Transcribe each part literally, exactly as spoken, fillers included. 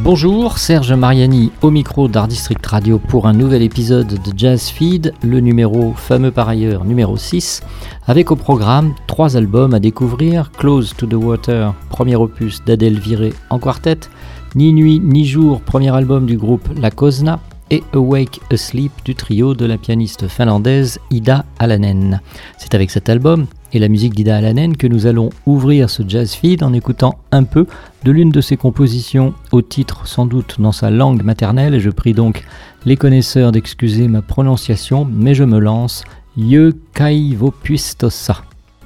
Bonjour, Serge Mariani au micro d'Art District Radio pour un nouvel épisode de Jazz Feed, le numéro fameux par ailleurs, numéro six, avec au programme trois albums à découvrir: Close to the Water, premier opus d'Adèle Viré en quartet, Ni nuit ni jour, premier album du groupe La Cosna, et Awake Asleep du trio de la pianiste finlandaise Ida Alanen. C'est avec cet album et la musique d'Ida Alanen que nous allons ouvrir ce Jazz Feed en écoutant un peu de l'une de ses compositions au titre sans doute dans sa langue maternelle, et je prie donc les connaisseurs d'excuser ma prononciation, mais je me lance: Je Kaivopuistossa.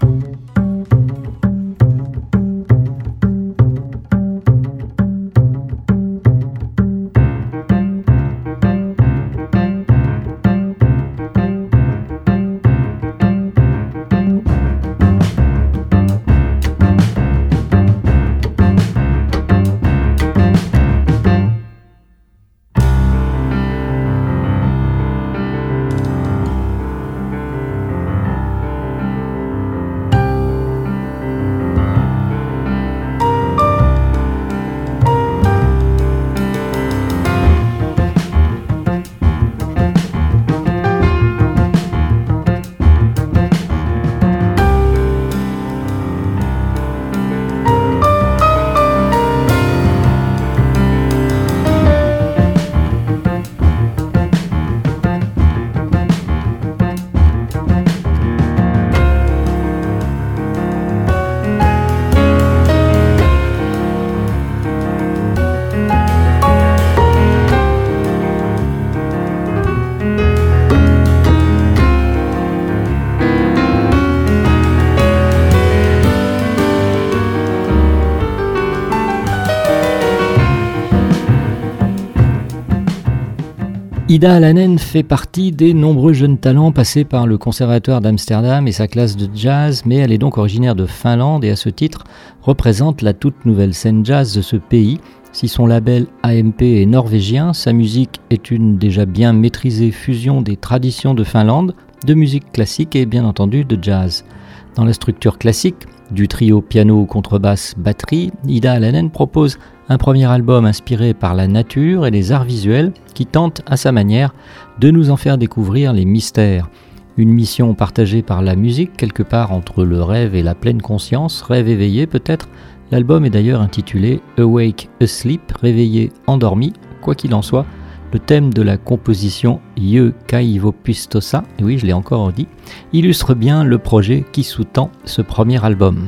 Ida Alanen fait partie des nombreux jeunes talents passés par le Conservatoire d'Amsterdam et sa classe de jazz, mais elle est donc originaire de Finlande et à ce titre représente la toute nouvelle scène jazz de ce pays. Si son label A M P est norvégien, sa musique est une déjà bien maîtrisée fusion des traditions de Finlande, de musique classique et bien entendu de jazz. Dans la structure classique du trio piano, contrebasse, batterie, Ida Alanen propose un premier album inspiré par la nature et les arts visuels qui tente à sa manière de nous en faire découvrir les mystères. Une mission partagée par la musique, quelque part entre le rêve et la pleine conscience, rêve éveillé peut-être. L'album est d'ailleurs intitulé Awake Asleep, réveillé, endormi. Quoi qu'il en soit, le thème de la composition Je Kaivopuistossa, et oui je l'ai encore dit, illustre bien le projet qui sous-tend ce premier album.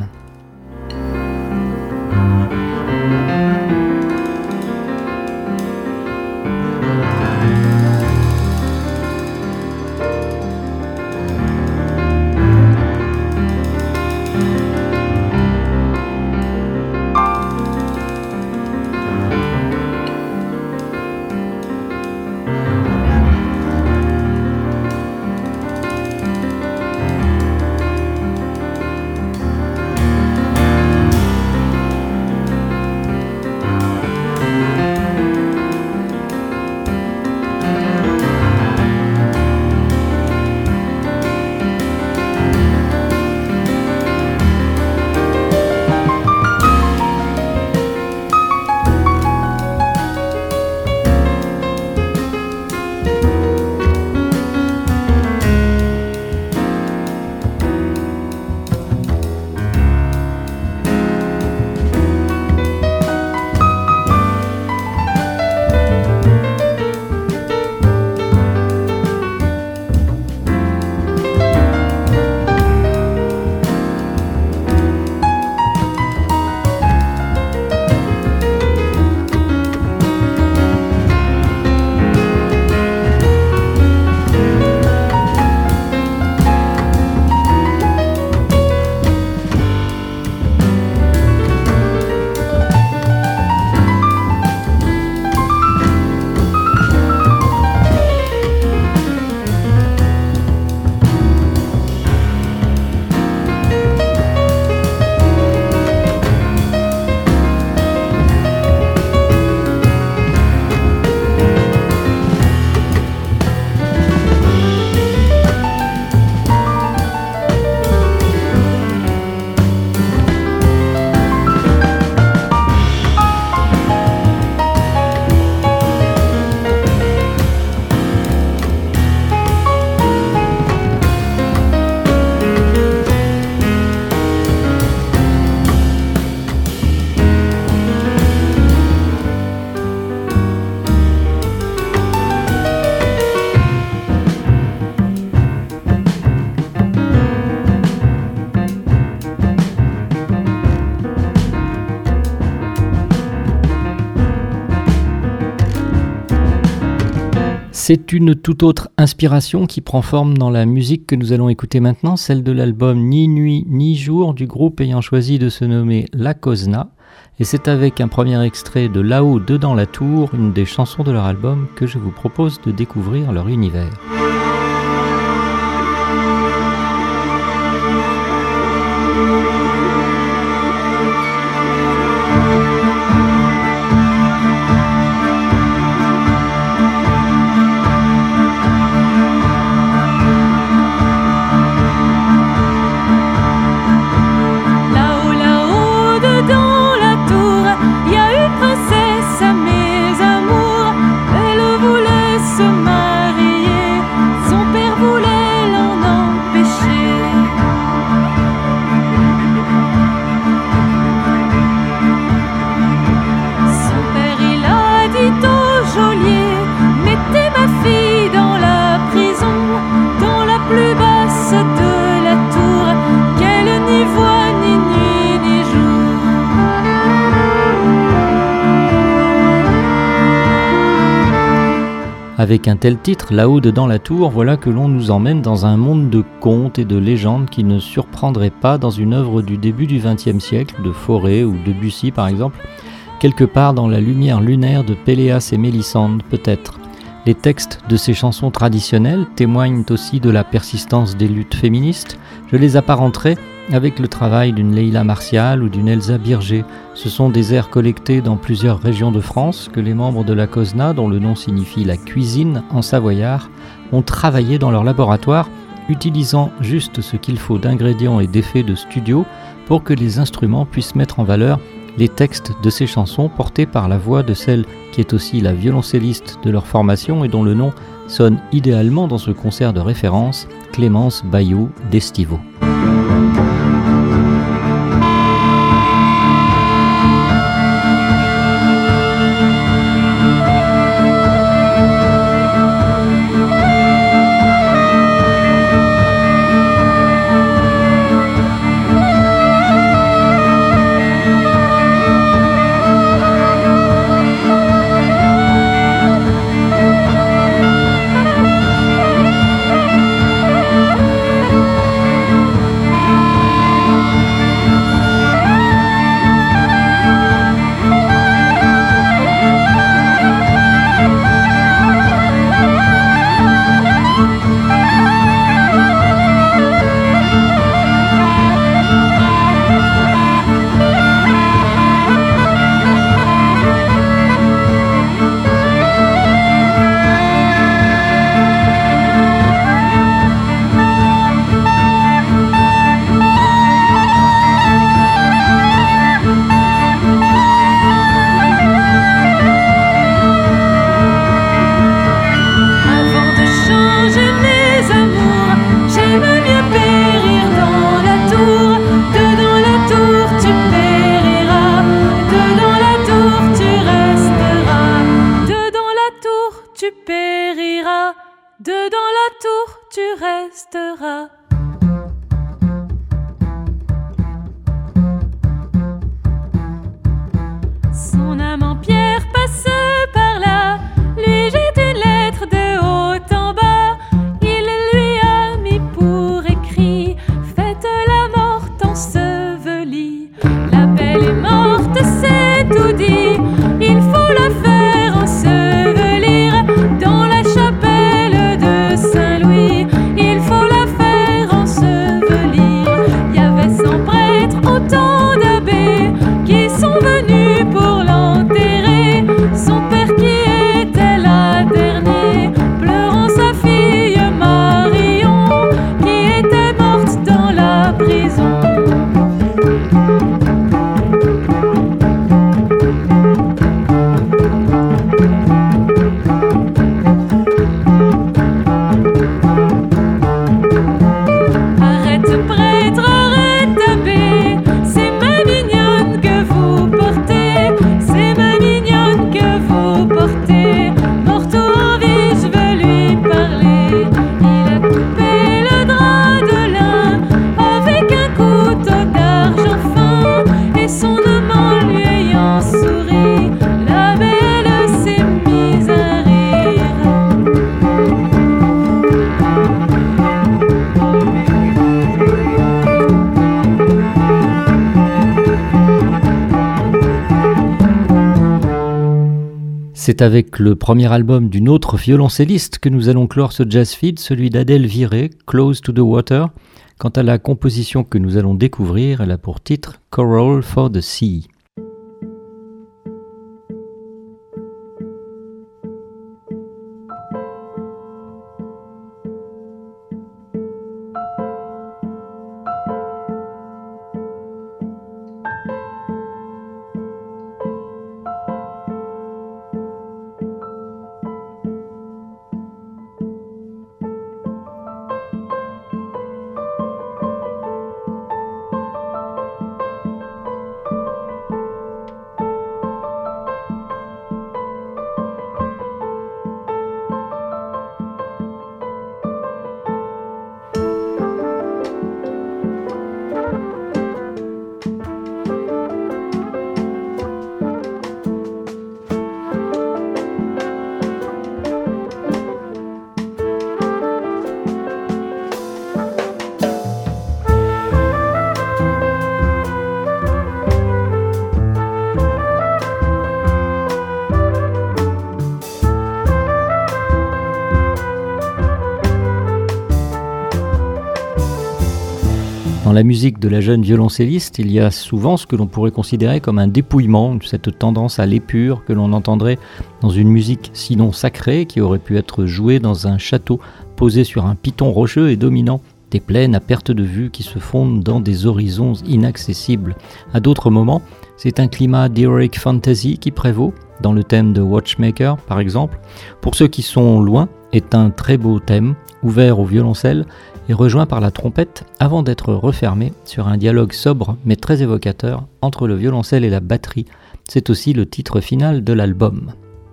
C'est une toute autre inspiration qui prend forme dans la musique que nous allons écouter maintenant, celle de l'album Ni Nuit Ni Jour du groupe ayant choisi de se nommer La Cosna. Et c'est avec un premier extrait de Là-haut dedans la tour, une des chansons de leur album, que je vous propose de découvrir leur univers. Avec un tel titre, Là-haut dedans la tour, voilà que l'on nous emmène dans un monde de contes et de légendes qui ne surprendrait pas dans une œuvre du début du vingtième siècle, de Fauré ou de Debussy par exemple, quelque part dans la lumière lunaire de Péléas et Mélisande peut-être. Les textes de ces chansons traditionnelles témoignent aussi de la persistance des luttes féministes. Je les apparenterai avec le travail d'une Leila Martial ou d'une Elsa Birger. Ce sont des airs collectés dans plusieurs régions de France que les membres de la Cosna, dont le nom signifie la cuisine en savoyard, ont travaillé dans leur laboratoire, utilisant juste ce qu'il faut d'ingrédients et d'effets de studio pour que les instruments puissent mettre en valeur les textes de ces chansons portés par la voix de celle qui est aussi la violoncelliste de leur formation et dont le nom sonne idéalement dans ce concert de référence, Clémence Bayou d'Estivaux. C'est avec le premier album d'une autre violoncelliste que nous allons clore ce Jazz Feed, celui d'Adèle Viré, Close to the Water. Quant à la composition que nous allons découvrir, elle a pour titre Choral for the Sea. Dans la musique de la jeune violoncelliste, il y a souvent ce que l'on pourrait considérer comme un dépouillement, cette tendance à l'épure que l'on entendrait dans une musique sinon sacrée qui aurait pu être jouée dans un château posé sur un piton rocheux et dominant des plaines à perte de vue qui se fondent dans des horizons inaccessibles. À d'autres moments, c'est un climat d'heroic fantasy qui prévaut, dans le thème de Watchmaker par exemple. Pour ceux qui sont loin, est un très beau thème, ouvert au violoncelle et rejoint par la trompette avant d'être refermé sur un dialogue sobre mais très évocateur entre le violoncelle et la batterie. C'est aussi le titre final de l'album.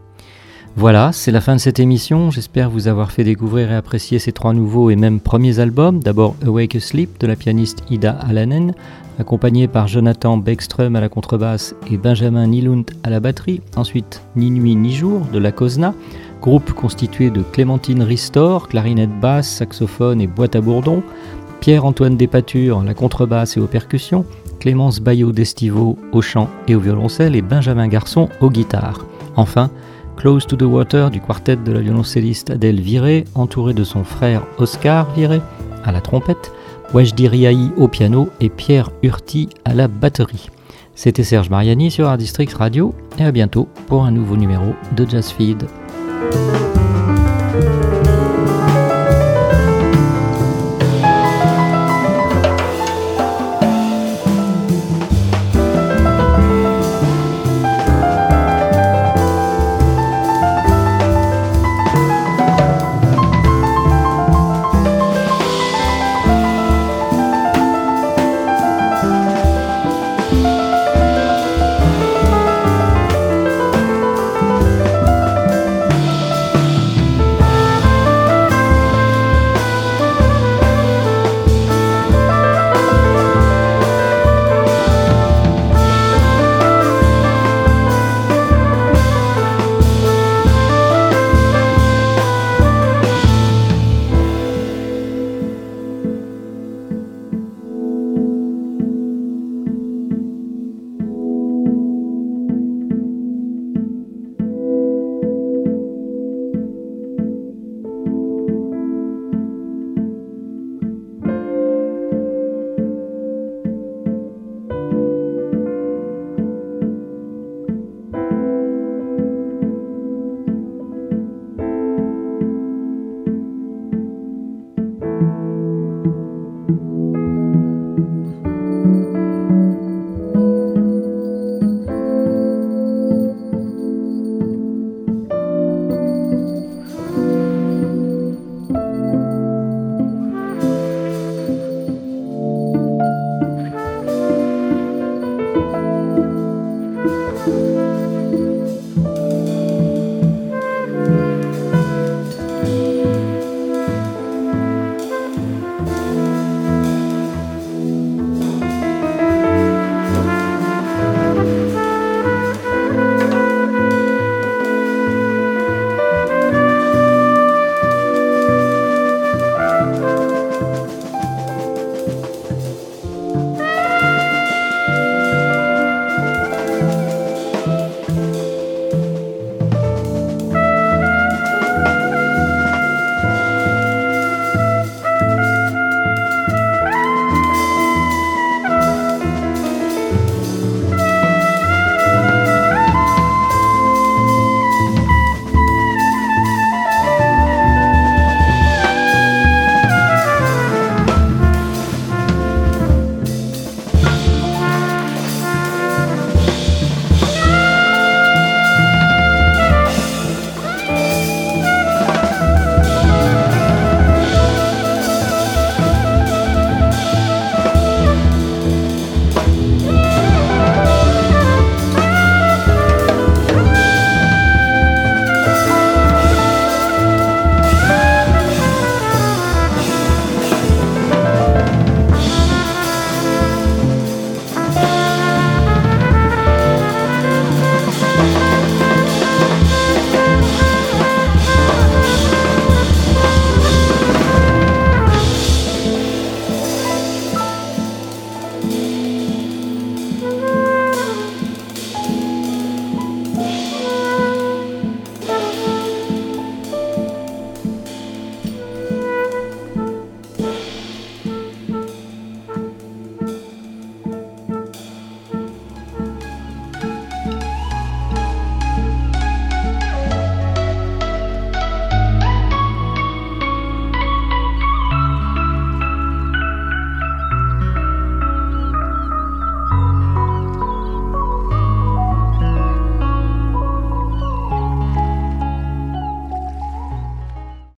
Voilà, c'est la fin de cette émission. J'espère vous avoir fait découvrir et apprécier ces trois nouveaux et même premiers albums. D'abord Awake Asleep de la pianiste Ida Alanen, accompagnée par Jonathan Beckström à la contrebasse et Benjamin Nylund à la batterie. Ensuite Ni nuit ni jour de la Cosna, groupe constitué de Clémentine Ristor, clarinette basse, saxophone et boîte à bourdon, Pierre-Antoine Despature à la contrebasse et aux percussions, Clémence Bayot d'Estivo au chant et au violoncelle et Benjamin Garçon aux guitares. Enfin, Close to the Water du quartet de la violoncelliste Adèle Viré, entourée de son frère Oscar Viré à la trompette, Wajdi Riahi au piano et Pierre Urti à la batterie. C'était Serge Mariani sur Art District Radio et à bientôt pour un nouveau numéro de Jazz Feed. Thank you.